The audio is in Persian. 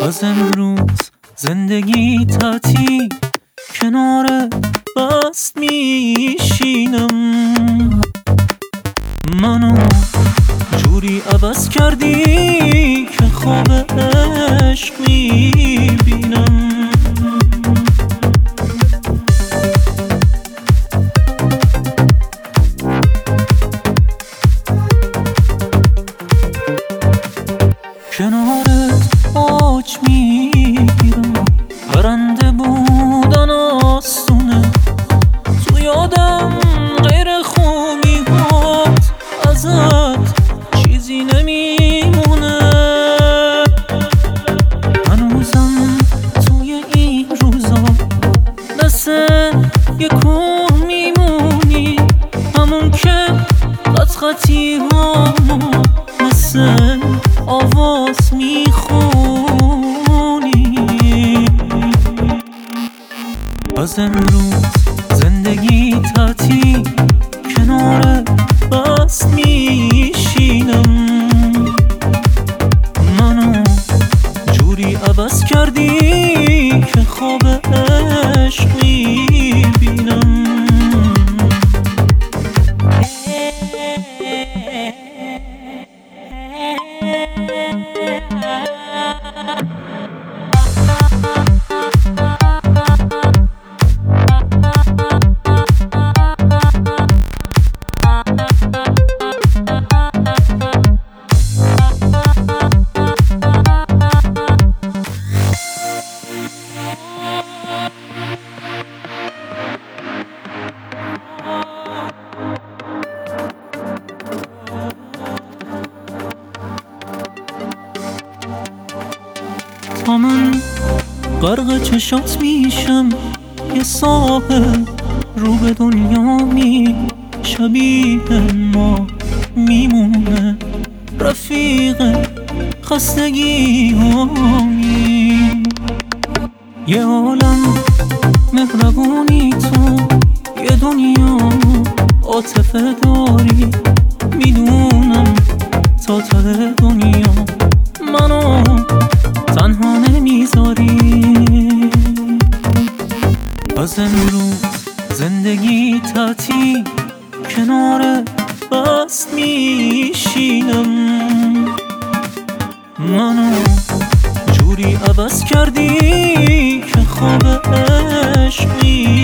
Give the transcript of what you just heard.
از امروز زندگی تعطیل، کنار بست میشینم. منو جوری عوض کردی که خواب عشق میبینم. کنارت آج میگیرم، پرنده بودن آسونه. تو یادم غیر خوبیات ازت چیزی نمیمونه. هنوزم توی این روزا دست یکون میمونی، همون که خطی هامو مثل آواز میخونی. از امروز زندگی تعطیل، کنار بست میشینم. منو جوری عوض کردی که خواب عشق میبینم. تا من غرق چشات میشم، یه ساحل رو به دنیا شبیه ما میمونه. رفیق خستگی هایی، یه عالم مهربونی تو، یه دنیا عاطفه داری. میدونم تا ته دنیا منو تنها نمیذاری. از امروز زندگی تعطیل، کنار بست میشینم. منو جوری عوض کردی که خواب عشق